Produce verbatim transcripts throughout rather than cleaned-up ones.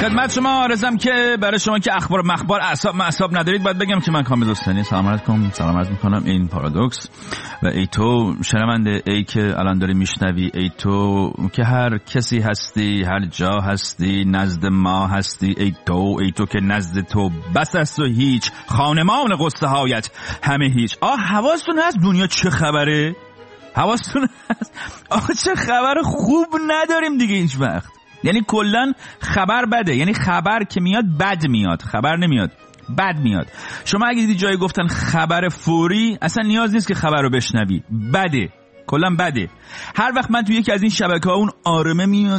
خدمت شما عرضم که برای شما که اخبار مخبار اعصاب معصاب ندارید باید بگم که من کامل دوستانی سلام علیکم سلام عرض میکنم. این پارادوکس و ای تو شنونده، ای که الان داری میشنوی، ای تو که هر کسی هستی، هر جا هستی، نزد ما هستی، ای تو ای تو که نزد تو بس است و هیچ، خانمان قصه هایت همه هیچ. آه حواستون هست دنیا چه خبره؟ حواستون هست آه چه خبر خوب نداریم دیگه هیچ وقت. یعنی کلن خبر بده، یعنی خبر که میاد بد میاد، خبر نمیاد بد میاد. شما اگه دیدی جایی گفتن خبر فوری، اصلا نیاز نیست که خبر رو بشنوی، بده، کلن بده. هر وقت من تو یکی از این شبکه ها اون آرمه میاد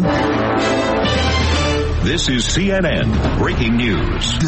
This is سی ان ان Breaking News.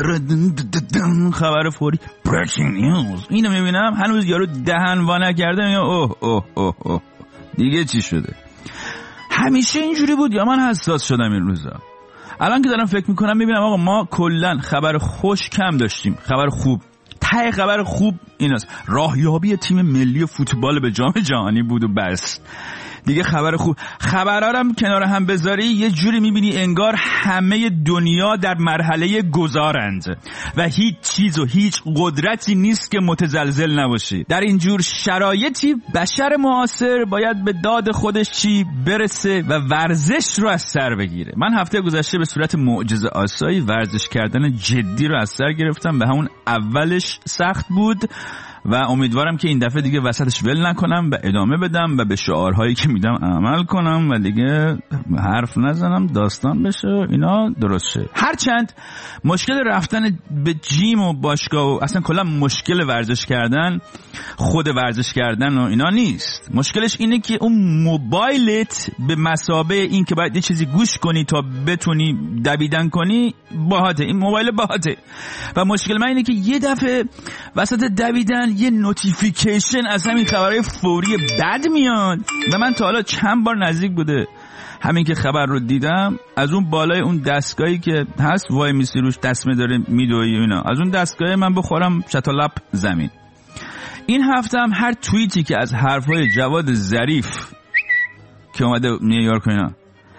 خبر فوری Breaking News اینو میبینم هنوز یارو دهن وا نکرده میگم اوه اوه اوه اوه دیگه چی شده؟ همیشه اینجوری بود یا من حساس شدم این روزا؟ الان که دارم فکر میکنم میبینم آقا ما کلن خبر خوش کم داشتیم، خبر خوب. ته خبر خوب این است راهیابی تیم ملی فوتبال به جام جهانی بود و بس دیگه. خبر خوب خبرها رو هم کنار هم بذاری یه جوری میبینی انگار همه دنیا در مرحله گذارند و هیچ چیز و هیچ قدرتی نیست که متزلزل نباشی. در اینجور شرایطی بشر معاصر باید به داد خودش چی برسه و ورزش رو از سر بگیره. من هفته گذشته به صورت معجزه آسایی ورزش کردن جدی رو از سر گرفتم و همون اولش سخت بود و امیدوارم که این دفعه دیگه وسطش ول نکنم و ادامه بدم و به شعارهایی که میدم عمل کنم و دیگه حرف نزنم، داستان بشه اینا درست شه. هرچند مشکل رفتن به جیم و باشگاه و اصلا کلا مشکل ورزش کردن خود ورزش کردن و اینا نیست. مشکلش اینه که اون موبایلت به مثابه این که باید یه چیزی گوش کنی تا بتونی دویدن کنی باهاته، این موبایل باهاته. و مشکل من اینه که یه دفعه وسط دویدن یه نوتیفیکیشن از همین خبرهای فوری بد میاد و من تا حالا چند بار نزدیک بوده همین که خبر رو دیدم از اون بالای اون دستگاهی که هست وای میسی روش دست میداره میدوی اینا، از اون دستگاه من بخورم چتالپ زمین. این هفته هم هر توییتی که از حرفهای جواد ظریف که اومده نیویورک اینا،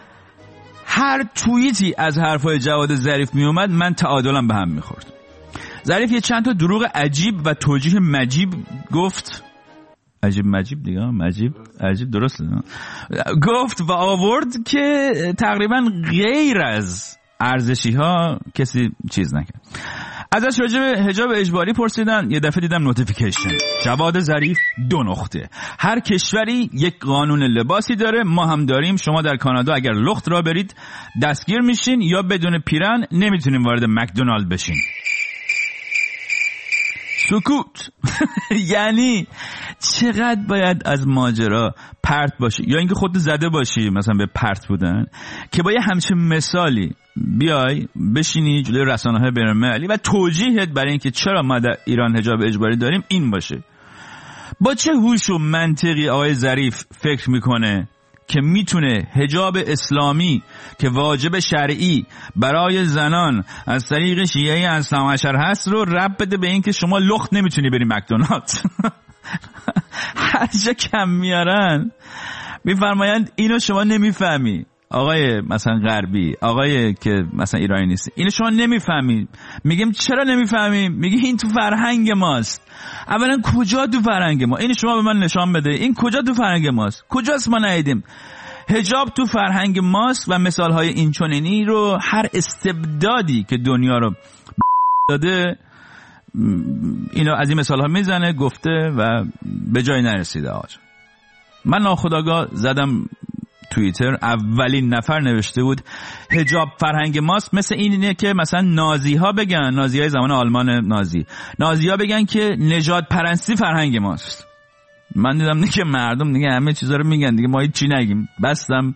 هر توییتی از حرفهای جواد ظریف میومد من تعادلم به هم میخورد. ظریف یه چند تا دروغ عجیب و توجیه مجیب گفت، عجیب مجیب دیگه، مجیب عجیب درسته گفت و آورد که تقریبا غیر از ارزشی ها کسی چیز نکرد. ازش راجع به حجاب اجباری پرسیدن، یه دفعه دیدم نوتیفیکیشن جواد ظریف دو نقطه، هر کشوری یک قانون لباسی داره، ما هم داریم. شما در کانادا اگر لخت را برید دستگیر میشین یا بدون پیرن نمیتونین وارد مکدونالد بشین. سکوت. یعنی چقدر باید از ماجرا پرت باشی یا اینکه خودت زده باشی مثلا به پرت بودن که با یه همچین مثالی بیای بشینی جلوی رسانه‌های بین‌المللی و توجیهت برای اینکه چرا ما در ایران حجاب اجباری داریم این باشه. با چه هوش و منطقی آقای ظریف فکر میکنه که میتونه حجاب اسلامی که واجب شرعی برای زنان از طریق شیعه اصلا عشر هست رو رب بده به این که شما لخت نمیتونی بری مکدونالد؟ هر جا کم میارن میفرمایند اینو شما نمیفهمی آقای مثلا غربی، آقای که مثلا ایرانی نیست، اینو شما نمیفهمی. میگم چرا نمیفهمی؟ میگه این تو فرهنگ ماست. اولا کجا تو فرهنگ ما؟ اینو شما به من نشان بده، این کجا تو فرهنگ ماست؟ کجاست ما ندیدیم؟ حجاب تو فرهنگ ماست و مثالهای این چنینی رو هر استبدادی که دنیا رو داده اینو از این مثالها میزنه، گفته و به جای نرسیده. آج من ناخودآگاه زدم توییتر، اولین نفر نوشته بود حجاب فرهنگ ماست. مثل اینه که مثلا نازی ها بگن، نازی های زمان آلمان نازی، نازی ها بگن که نژاد پرستی فرهنگ ماست. من دیدم نه که مردم دیگه همه چیزا رو میگن دیگه، ما هیچ چی نگیم. بستم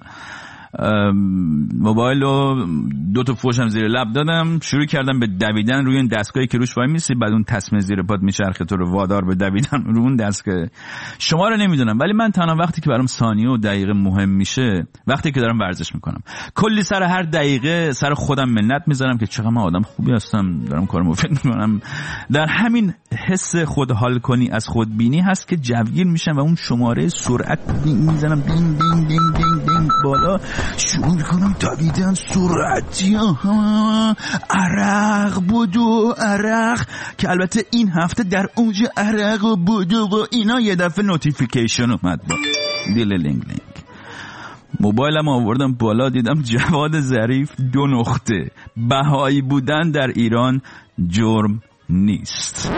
موبایل رو دو تا فوشم زیر لب دادم، شروع کردم به دویدن روی این دستگاهی که روش وای میسی، بعد اون تسمه زیر پات میچرخه تو رو وادار به دویدن رو اون دستگاه. شما رو نمیدونم ولی من تنها وقتی که برام ثانیه و دقیقه مهم میشه وقتی که دارم ورزش میکنم. کلی سر هر دقیقه سر خودم منت میذارم که چقدر من آدم خوبی هستم، دارم کار مفید میکنم. در همین حس خود حال کنی از خودبینی هست که جوگیر میشم و اون شماره سرعت میزنم، دین دین دین دین دین میرم بالا شروع میکنم دویدن سرعتی عرق بودو عرق که البته این هفته در اوج عرق و بودو و اینا یه دفعه نوتیفیکیشن اومد با دیل لینگ لینگ. موبایلم آوردم بالا دیدم جواد ظریف دو نقطه بهایی بودن در ایران جرم نیست.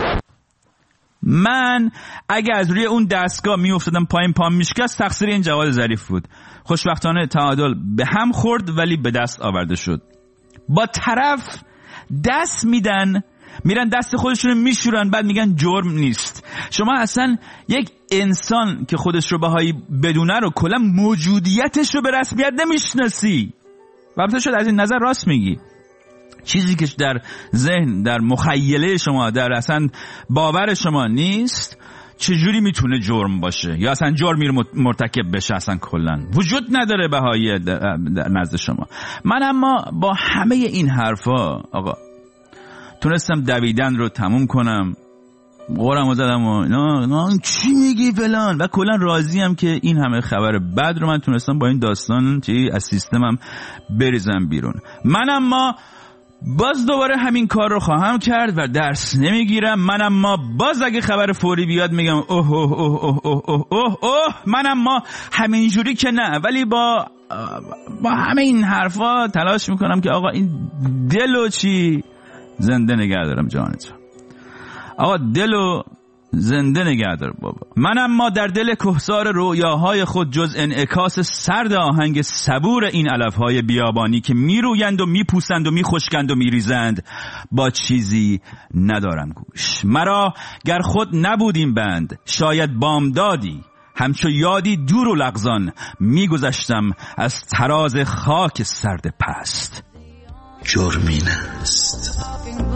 من اگه از روی اون دستگاه می افتادم پایین پام میشکست تقصیر این جواد ظریف بود. خوشبختانه تعادل به هم خورد ولی به دست آورده شد. با طرف دست میدن میرن دست خودشون میشورن بعد میگن جرم نیست. شما اصلا یک انسان که خودش رو بهایی بدونه رو کلا موجودیتش رو به رسمیت نمیشناسی. البته شد از این نظر راست میگی. چیزی که در ذهن در مخیله شما در اصلا باور شما نیست چجوری میتونه جرم باشه یا اصلا جرمی رو مرتکب بشه اصلا کلا وجود نداره بهایی در نزد شما. من اما با همه این حرفا آقا تونستم دویدن رو تموم کنم قرم زدم و نه نه چی میگی فلان و کلا راضیم که این همه خبر بد رو من تونستم با این داستان چی از سیستمم بریزم بیرون. من اما باز دوباره همین کار رو خواهم کرد و درس نمیگیرم. من اما باز اگه خبر فوری بیاد میگم اوه اوه اوه اوه اوه اوه اوه اوه. من اما همینجوری که نه ولی با با همه این حرفا تلاش میکنم که آقا این دلو چی زنده نگه دارم جانت. آقا دلو زنده نگه دار بابا. من اما در دل کهسار رویاهای خود جز انعکاس سرد آهنگ صبور این علفهای بیابانی که میرویند و میپوسند و میخشکند و میریزند با چیزی ندارم گوش. مرا گر خود نبودیم بند شاید بامدادی همچو یادی دور و لغزان میگذشتم از تراز خاک سرد پست. جرمین است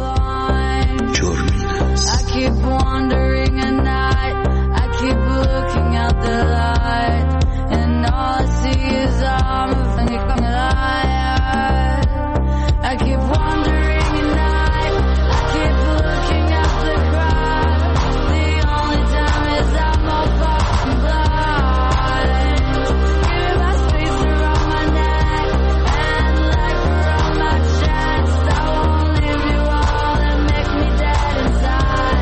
جرمین است. I keep wandering at night. I keep looking at the light, and all I see is I'm a fucking liar. I keep wandering at night. I keep looking at the crowd. The only time is I'm a fucking blind. Give my space around my neck and life around my chest. I won't leave you all and make me dead inside.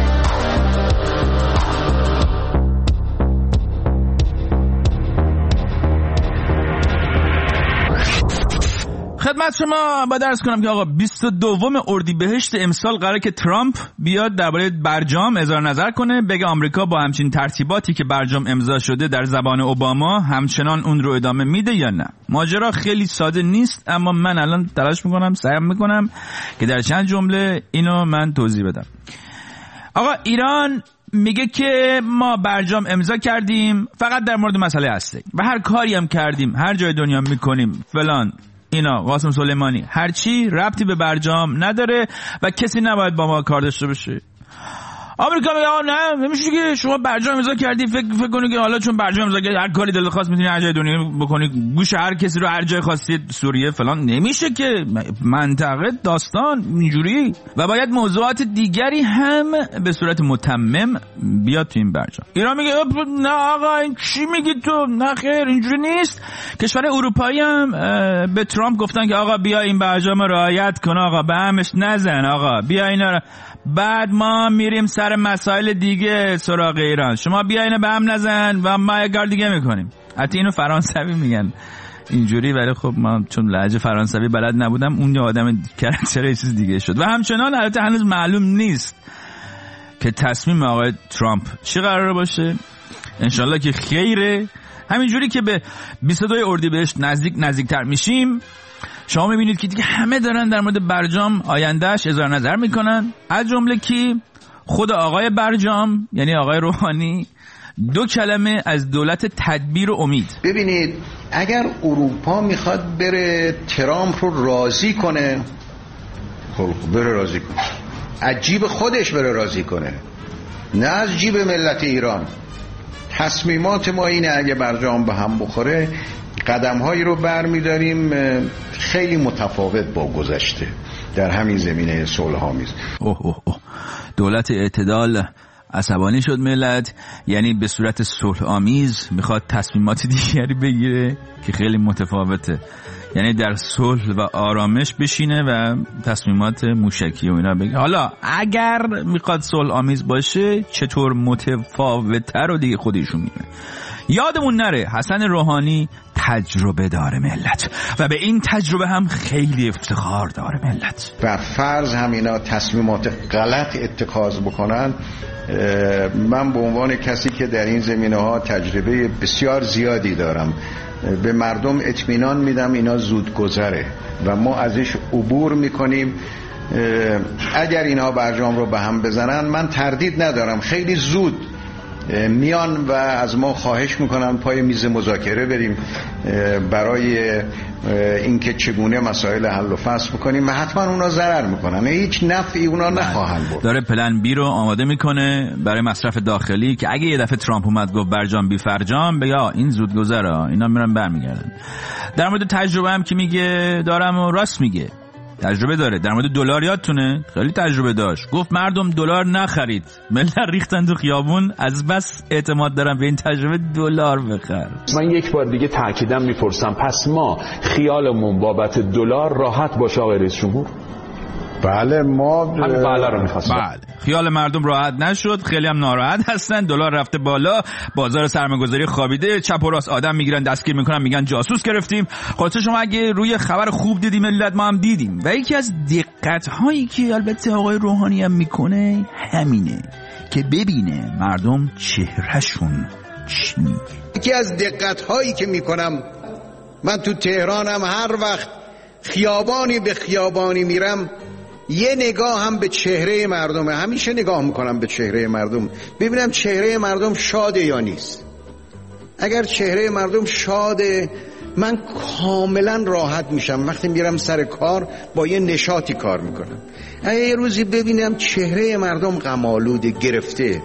خدمت شما با درس کنم که آقا بیست و دوم اردیبهشت امسال قراره که ترامپ بیاد درباره برجام اظهار نظر کنه، بگه آمریکا با همچین ترتیباتی که برجام امضا شده در زبان اوباما همچنان اون رو ادامه میده یا نه. ماجرا خیلی ساده نیست اما من الان تلاش میکنم سعی میکنم که در چند جمله اینو من توضیح بدم. آقا ایران میگه که ما برجام امضا کردیم فقط در مورد مسئله هسته و هر کاری هم کردیم هر جای دنیا میکنیم فلان اینا قاسم سلیمانی هرچی ربطی به برجام نداره و کسی نباید با ما کار داشته باشه. آمریکا میگه آقا نه نمیشه که شما برجام امضا کردی فکر فکر کنی که حالا چون برجام امضا کردی هر کاری دلت خواست میتونی هر جای دنیا بکنی گوش هر کسی رو هر جای خواستید سوریه فلان. نمیشه که منطقه داستان اینجوری و باید موضوعات دیگری هم به صورت متمم بیاد تو این برجام. ایران میگه نه آقا این چی میگی تو؟ نه خیر اینجوری نیست. کشور اروپایی هم به ترامپ گفتن که آقا بیا این برجام رعایت کن آقا به همش نزن آقا بیا اینا. بعد ما میریم سر مسائل دیگه سراغ ایران. شما بیا اینو به هم نزن و ما یه کار دیگه میکنیم. حتی اینو فرانسوی میگن اینجوری ولی خب ما چون لهجه فرانسوی بلد نبودم اون یه آدم کاراکتر یه چیز دیگه شد. و همچنان البته هنوز معلوم نیست که تصمیم آقای ترامپ چی قراره باشه. انشالله که خیره. همینجوری که به بیست و دو اردیبهشت نزدیک نزدیکتر میشیم شما میبینید که دیگه همه دارن در مورد برجام آیندهش اظهار نظر میکنن، از جمله کی خود آقای برجام یعنی آقای روحانی دو کلمه از دولت تدبیر و امید. ببینید اگر اروپا میخواد بره ترامپ رو راضی کنه خب بره راضی کنه، از جیب خودش بره راضی کنه نه از جیب ملت ایران. تصمیمات ما اینه اگه برجام به هم بخوره قدم هایی رو برمیداریم خیلی متفاوت با گذشته در همین زمینه صلح آمیز. اوه اوه اوه دولت اعتدال عصبانی شد ملت، یعنی به صورت صلح آمیز میخواد تصمیمات دیگری بگیره که خیلی متفاوته، یعنی در صلح و آرامش بشینه و تصمیمات موشکی و اینا بگیره. حالا اگر میخواد صلح آمیز باشه چطور متفاوت‌تر رو دیگه خودشون میگه. یادمون نره حسن روحانی تجربه داره ملت و به این تجربه هم خیلی افتخار داره ملت. بر فرض هم اینا تصمیمات غلط اتخاذ بکنن، من به عنوان کسی که در این زمینه ها تجربه بسیار زیادی دارم به مردم اطمینان میدم اینا زود گذره و ما ازش عبور میکنیم. اگر اینا برجام رو به هم بزنن من تردید ندارم خیلی زود میان و از ما خواهش میکنن پای میز مذاکره بریم برای اینکه چگونه مسائل حل و فصل بکنیم و حتما اونا ضرر میکنن، هیچ نفعی اونا نخواهند بود. داره پلن بی رو آماده میکنه برای مصرف داخلی که اگه یه دفعه ترامپ اومد گفت برجام بی فرجام بگه این زود گذره، اینا میرن برمیگردن. در مورد تجربه هم که میگه دارم و راست میگه، تجربه داره. در مورد دلار یادتونه خیلی تجربه داشت، گفت مردم دلار نخرید، ملت ریختن تو خیابون، از بس اعتماد دارم به این تجربه دلار بخر. من یک بار دیگه تاکیدم میپرسم، پس ما خیالمون بابت دلار راحت باشه آقای رئیس جمهور؟ بله ما همین بله رو می‌خواستم. بله خیال مردم راحت نشد، خیلی هم ناراحت هستن، دلار رفته بالا، بازار سرمایه‌گذاری خوابیده، چپ و راست آدم میگیرن دستگیر میکنن میگن جاسوس گرفتیم. خاطر شما اگه روی خبر خوب دیدیم ملت ما هم دیدیم و یکی از دقت هایی که البته آقای روحانی هم میکنه همینه که ببینه مردم چهرهشون چی میگه. یکی از دقت هایی که میکنم من تو تهرانم هر وقت خیابانی به خیابانی میرم یه نگاه هم به چهره مردمه، همیشه نگاه میکنم به چهره مردم ببینم چهره مردم شاده یا نیست. اگر چهره مردم شاده من کاملا راحت میشم، وقتی میرم سر کار با یه نشاطی کار میکنم. اگر یه روزی ببینم چهره مردم غم‌آلوده گرفته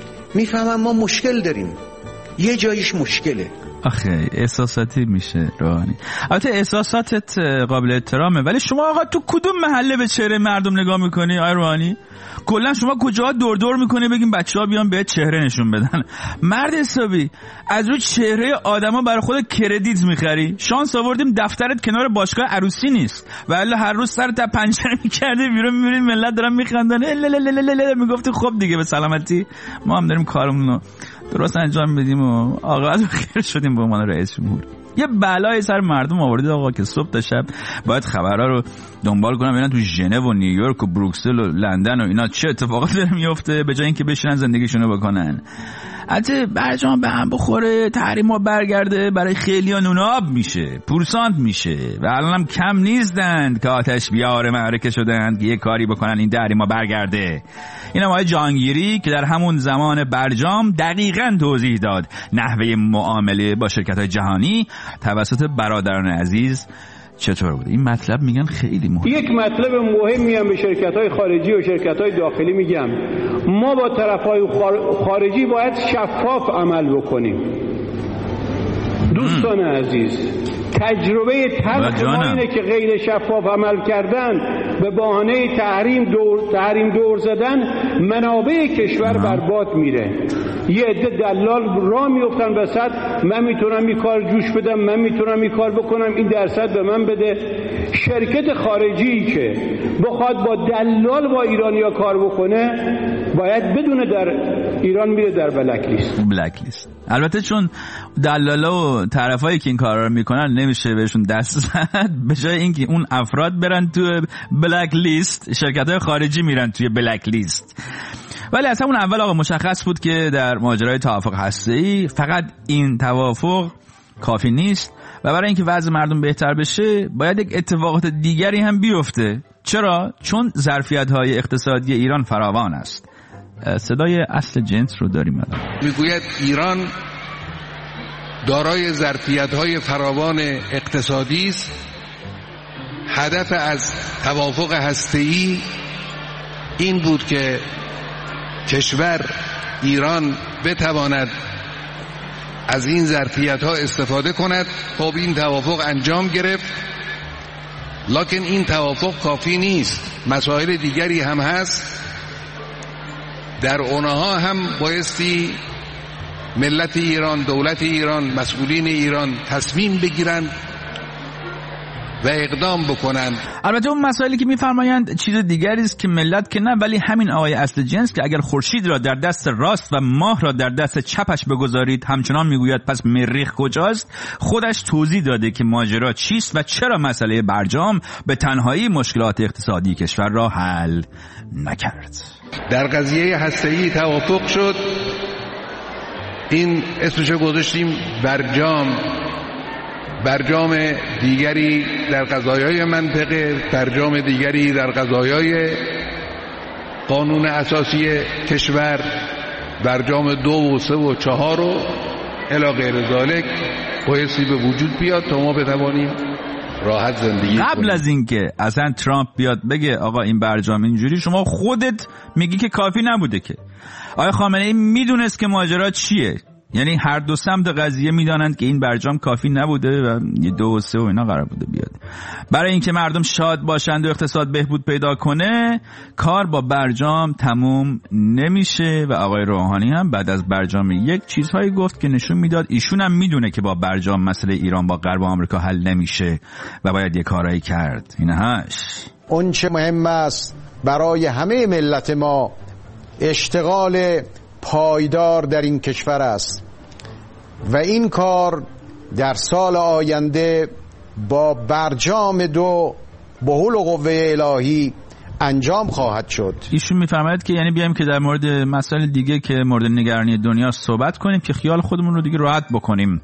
میفهمم ما مشکل داریم، یه جاییش مشکله. آخه احساساتی میشه روحانی. البته احساساتت قابل احترامه، ولی شما آقا تو کدوم محله به چهره مردم نگاه میکنی آقای روحانی؟ کلا شما کجاها دور دور میکنی بگیم بچه‌ها بیان به چهره نشون بدن؟ مرد حسابی از رو چهره آدما برای خود کردیت میخری؟ شانس آوردیم دفترت کنار باشگاه عروسی نیست و الا هر روز سر تا پنجره میکردی بیرون میبینی ملت دارن میخندن ال میگفتی خب دیگه به سلامتی ما هم داریم کارمون رو درست انجام بدیم و آقا خیر شدیم به عنوان رئیس جمهور. یه بلای سر مردم آوردید آقا که صبح تا شب باید خبرها رو دنبال کنن ببینن تو ژنو و نیویورک و بروکسل و لندن و اینا چه اتفاقاتی داره میفته به جای اینکه بشینن زندگیشونو بکنن. البته برجام به هم بخوره تحریما برگرده برای خیلی‌ها نوناب میشه، پورسانت میشه و الانم کم نیستند که آتش بیار معرکه شدند که یه کاری بکنن این تحریما برگرده. این آقای جهانگیری که در همون زمان برجام دقیقاً توضیح داد نحوه معامله با شرکت‌های جهانی توسط برادران عزیز چطور بوده. این مطلب میگن خیلی مهمه. یک مطلب مهمی هم به شرکت‌های خارجی و شرکت‌های داخلی میگم، ما با طرف‌های خارجی باید شفاف عمل بکنیم. دوستان عزیز، تجربه تلخ ما اینه که غیر شفاف عمل کردن به بهانه تحریم دور تحریم دور زدن منابع کشور برباد میره. یه عده دلال راه میافتن وسط، من میتونم این کار جوش بدم، من میتونم این کار بکنم، این درصد به من بده. شرکت خارجی که بخواد با دلال با ایرانیا کار بکنه باید بدونه در ایران میره در بلک لیست. بلک لیست. البته چون دلالا و طرفایی که این کارا رو میکنن نمیشه بهشون دست زد، به جای اینکه اون افراد برن تو بلک لیست شرکت‌های خارجی میرن توی بلک لیست. ولی از همون اول آقا مشخص بود که در ماجرای توافق هسته‌ای فقط این توافق کافی نیست و برای اینکه وضع مردم بهتر بشه باید یک اتفاقات دیگری هم بیفته. چرا؟ چون ظرفیت‌های اقتصادی ایران فراوان است. صدای اصل جنس رو داریم الان. میگوید ایران دارای ظرفیت‌های فراوان اقتصادی است. هدف از توافق هسته‌ای این بود که کشور ایران بتواند از این ظرفیت‌ها استفاده کند. خب این توافق انجام گرفت، لکن این توافق کافی نیست، مسائل دیگری هم هست. در اونها هم بایستی ملت ایران، دولت ایران، مسئولین ایران تصمیم بگیرند و اقدام بکنند. البته اون مسائلی که میفرمایند چیز دیگری است که ملت که نه، ولی همین آقای اصل جنس که اگر خورشید را در دست راست و ماه را در دست چپش بگذارید همچنان میگوید پس مریخ کجاست، خودش توضیح داده که ماجرا چیست و چرا مسئله برجام به تنهایی مشکلات اقتصادی کشور را حل نکرد. در قضیه هسته‌ای توافق شد، این اسمشو گذاشتیم برجام، برجام دیگری در قضایای منطقه، برجام دیگری در قضایای قانون اساسی کشور، برجام دو و سه و چهار و الی غیر ذالک بایستی به وجود بیاد تا ما بتوانیم راحت زندگی قبل کنیم. از اینکه اصلا ترامپ بیاد بگه آقا این برجام اینجوری، شما خودت میگی که کافی نبوده که. آقای خامنه ای میدونست که ماجرا چیه، یعنی هر دو سمت قضیه میدانند که این برجام کافی نبوده و دو و سه و اینا قرار بوده بیاد. برای اینکه مردم شاد باشند و اقتصاد بهبود پیدا کنه، کار با برجام تموم نمیشه و آقای روحانی هم بعد از برجام یک چیزهایی گفت که نشون میداد ایشون هم میدونه که با برجام مسئله ایران با غرب و آمریکا حل نمیشه و باید یه کارایی کرد. اینهاش اون چه مهم است برای همه ملت ما اشتغال پایدار در این کشور است و این کار در سال آینده با برجام دو به حول و قوه الهی انجام خواهد شد. ایشون میفرماید که یعنی بیایم که در مورد مسائل دیگه که مورد نگرانی دنیا صحبت کنیم که خیال خودمون رو دیگه راحت بکنیم.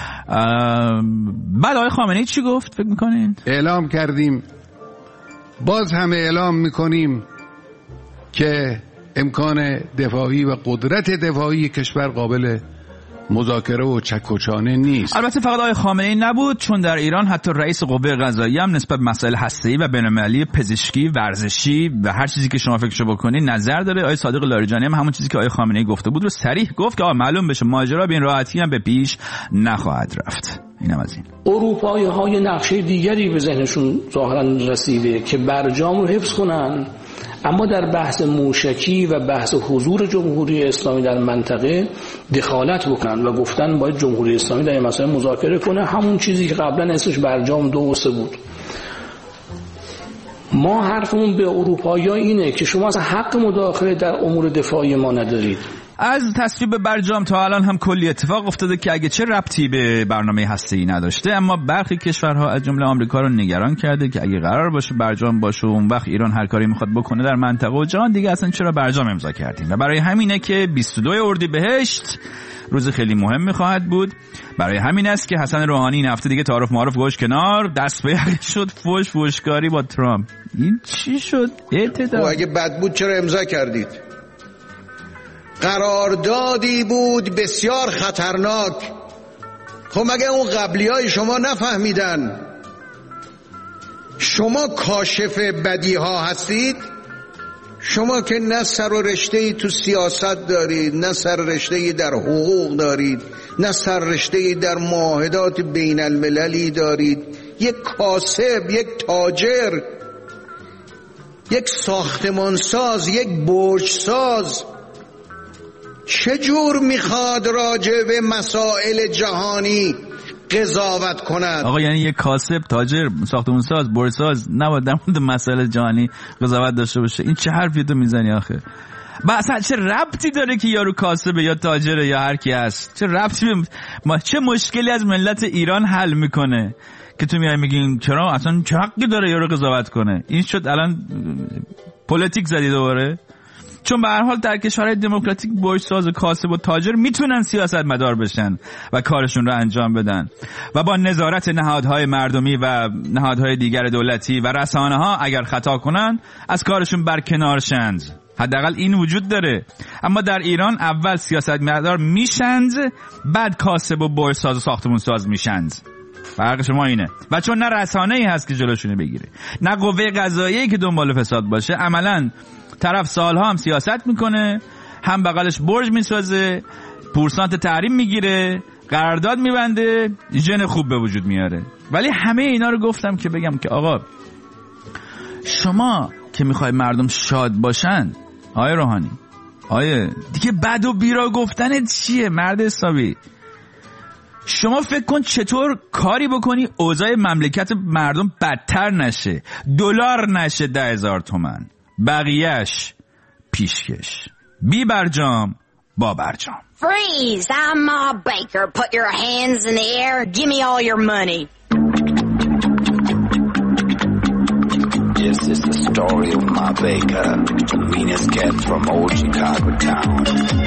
بعد آقای خامنه‌ای چی گفت فکر میکنین؟ اعلام کردیم، باز هم اعلام میکنیم که امکان دفاعی و قدرت دفاعی کشور قابل مذاکره و چکوچانه نیست. البته فقط آقای خامنه‌ای نبود، چون در ایران حتی رئیس قوه قضاییه هم نسبت به مسائل هسته‌ای و بین‌المللی پزشکی، ورزشی و هر چیزی که شما فکرشو بکنی نظر داره. آقای صادق لاریجانی هم همون چیزی که آقای خامنه‌ای گفته بود رو صریح گفت که آقا معلوم بشه ماجرا به این راحتی هم به پیش نخواهد رفت. اینم از این. اروپایی‌ها نقشه دیگری به ذهنشون ظاهراً رسیده که برجام رو حفظ کنن، اما در بحث موشکی و بحث حضور جمهوری اسلامی در منطقه دخالت بکنن و گفتن باید جمهوری اسلامی در این مسائل مذاکره کنه، همون چیزی که قبلا اسمش برجام دو و سه بود. ما حرفمون به اروپایی‌ها اینه که شما اصلا حق مداخله در امور دفاعی ما ندارید. از تصویب برجام تا الان هم کلی اتفاق افتاده که اگه چه ربطی به برنامه هسته‌ای نداشته، اما برخی کشورها از جمله آمریکا رو نگران کرده که اگه قرار باشه برجام باشه اون وقت ایران هر کاری میخواد بکنه در منطقه و جهان، دیگه اصلا چرا برجام امضا کردیم؟ و برای همینه که بیست و دو اردیبهشت روز خیلی مهمی خواهد بود. برای همین است که حسن روحانی این هفته دیگه تعارف معارف گوش کنار، دست به یقه شد، فوش فوشکاری با ترامپ. این چی شد؟ اعتدال. و اگه بد بود چرا امضا کردید؟ قراردادی بود بسیار خطرناک. خب مگه اون قبلی های شما نفهمیدن؟ شما کاشف بدی ها هستید؟ شما که نه سر و رشته‌ای تو سیاست دارید، نه سر رشته‌ای در حقوق دارید، نه سر رشته‌ای در معاهدات بین المللی دارید. یک کاسب، یک تاجر، یک ساختمانساز، یک برجساز چجور میخواد راجع به مسائل جهانی قضاوت کند؟ آقا یعنی یک کاسب، تاجر، ساختمانساز، برجساز نباید در مورد مسائل جهانی قضاوت داشته باشه؟ این چه حرفی تو میزنی آخه؟ با اصلا چه ربطی داره که یارو کاسبه یا تاجره یا هر کی هست؟ چه ربطی به ما؟ چه مشکلی از ملت ایران حل میکنه که تو میای میگین چرا اصلا چه حقی داره یارو قضاوت کنه؟ این شد الان پلیتیک زدی دوباره. چون به هر حال در کشورهای دموکراتیک برجساز و کاسب و تاجر میتونن سیاست مدار بشن و کارشون رو انجام بدن و با نظارت نهادهای مردمی و نهادهای دیگر دولتی و رسانه ها اگر خطا کنن از کارشون برکنار شند. حداقل این وجود داره. اما در ایران اول سیاست مدار میشند، بعد کاسب و برجساز و ساختمون ساز میشند. فرق شما اینه. و چون نه رسانه‌ای هست که جلوشونه بگیره، نه قوه قضاییه که دنبال فساد باشه، عملاً طرف سالها هم سیاست میکنه، هم بغلش برج میسازه، پورسانت تحریم میگیره، قرارداد میبنده، ژن خوب به وجود میاره. ولی همه اینا رو گفتم که بگم که آقا شما که میخوای مردم شاد باشن، آقای روحانی، آیه دیگه بد و بیرا گفتنت چیه مرد حسابی؟ شما فکر کن چطور کاری بکنی اوضاع مملکت مردم بدتر نشه، دلار نشه ده هزار تومن، بقیهش پیشکش. بی برجام با برجام. Freeze! I'm Ma Baker. Put your hands in the air. Give me all your money. This is the story of Ma Baker, the meanest cat from old Chicago town.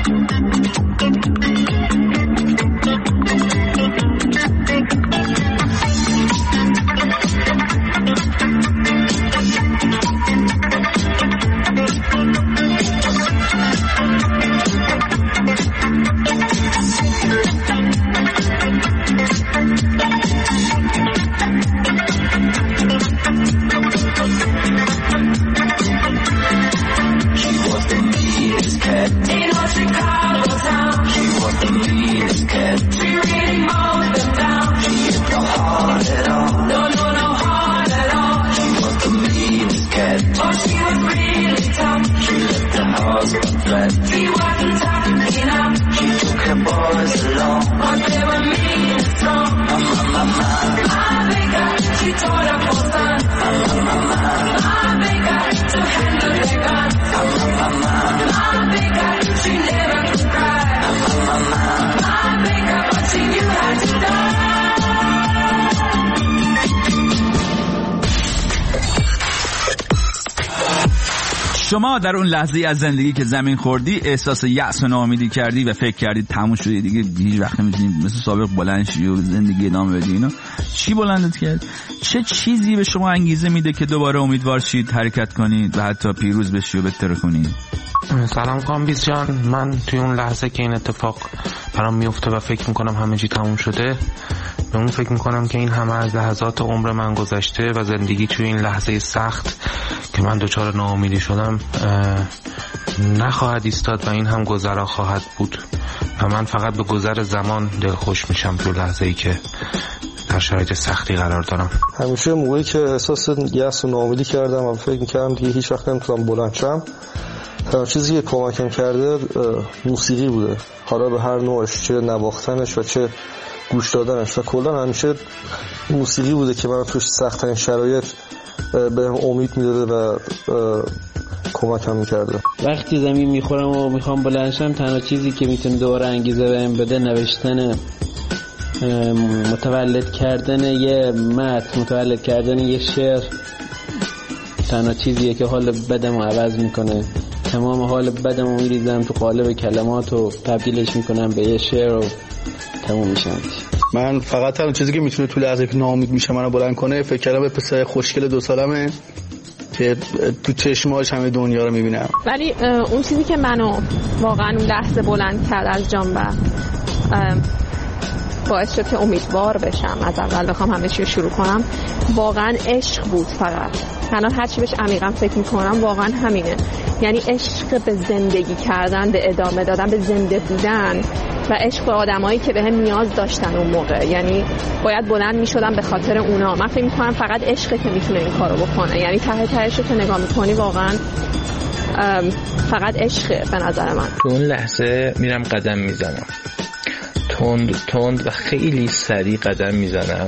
شما در اون لحظه از زندگی که زمین خوردی احساس یأس و ناامیدی کردی و فکر کردی تموم شده دیگه هیچ وقت نمیتونی مثل سابق بلند شی و زندگی ادامه بدی، اینا چی بلندت کرد؟ چه چیزی به شما انگیزه میده که دوباره امیدوار شید، حرکت کنید و حتی پیروز بشی و بهتر کنید؟ سلام کامبیز جان، من توی اون لحظه که این اتفاق برام میفته و فکر میکنم همه چی تموم شده، به اون فکر میکنم که این همه از لحظات عمر من گذشته و زندگی توی این لحظه سخت که من دچار ناامیدی شدم نخواهد ایستاد و این هم گذرا خواهد بود و من فقط به گذر زمان دلخوش میشم توی لحظه ای که در شرایط سختی قرار دارم. همیشه موقعی که احساس یأس و ناامیدی کردم و فکر میکردم دیگه هیچ وقت نمیتونم بلند شم، تنها چیزی که کمکم کرده موسیقی بوده، حالا به هر نوعش، چه نواختنش و چه گوش دادنش، و کلا همیشه موسیقی بوده که من توی سخت‌ترین شرایط بهم امید میداده و کمکم میکرده. وقتی زمین میخورم و میخوام بلند شم، تنها چیزی که میتونه دوباره انگیزه بهم بده نوشتن، متولد کردن یه متن، متولد کردن یه شعر، تنها چیزیه که حال بدمو عوض میکنه. تمام حال بدمو میریزم تو قالب کلمات و تبدیلش میکنم به یه شعر و تموم میشم. من فقط تنها چیزی که میتونه تو لحظه که ناامید میشم منو بلند کنه، فکر کردم به پسر خوشگل دو سالمه که تو چشماش همه دنیا رو میبینم. ولی اون چیزی که منو واقعا اون لحظه بلند کرد از جام و باعث شد که امیدوار بشم، از اول بخوام همه چی رو شروع کنم، واقعا عشق بود. فقط الان هر چی بهش عمیقا فکر میکنم واقعا همینه، یعنی عشق به زندگی کردن، به ادامه دادن، به زنده بودن و عشق به آدمایی که بهم نیاز داشتن اون موقع. یعنی باید بلند میشدم به خاطر اونا. من فکر میکنم فقط عشقه که میتونه این کارو بکنه، یعنی ته تهش رو که نگاه میکنی واقعا فقط عشقه به نظر من. تو اون لحظه میرم قدم میزنم، تند تند و خیلی سریع قدم میزنم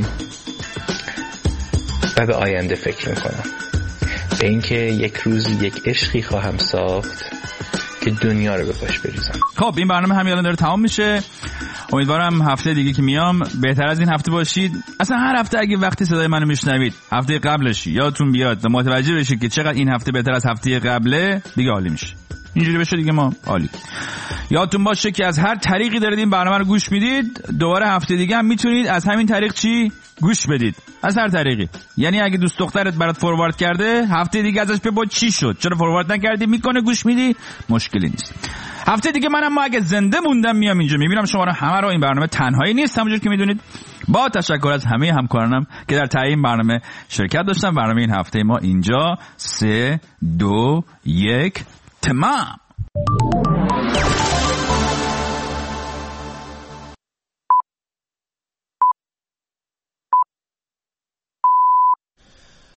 و به آینده فکر میکنم، به اینکه یک روز یک عشقی خواهم ساخت که دنیا رو به پاش بریزم. خب این برنامه همین الان داره تمام میشه. امیدوارم هفته دیگه که میام بهتر از این هفته باشید. اصلا هر هفته اگه وقتی صدای منو میشنوید هفته قبلش یادتون بیاد و متوجه بشید که چقدر این هفته بهتر از هفته قبله، دیگه عالی میشه. اینجوری بشه دیگه ما عالی. یادتون باشه که از هر طریقی دارید این برنامه رو گوش میدید، دوباره هفته دیگه هم میتونید از همین طریق چی گوش بدید، از هر طریقی. یعنی اگه دوست دخترت برات فوروارد کرده، هفته دیگه ازش بپرس چی شد، چرا فوروارد نکردی، میکنه گوش میدی، مشکلی نیست. هفته دیگه منم ما اگه زنده موندم میام اینجا میبینم شما رو همه رو. این برنامه تنهایی نیست همونجور که میدونید. با تشکر از همه همکارانم که در تهیه این برنامه شرکت داشتن. برنامه این هفته ما اینجا سه دو یک تمام.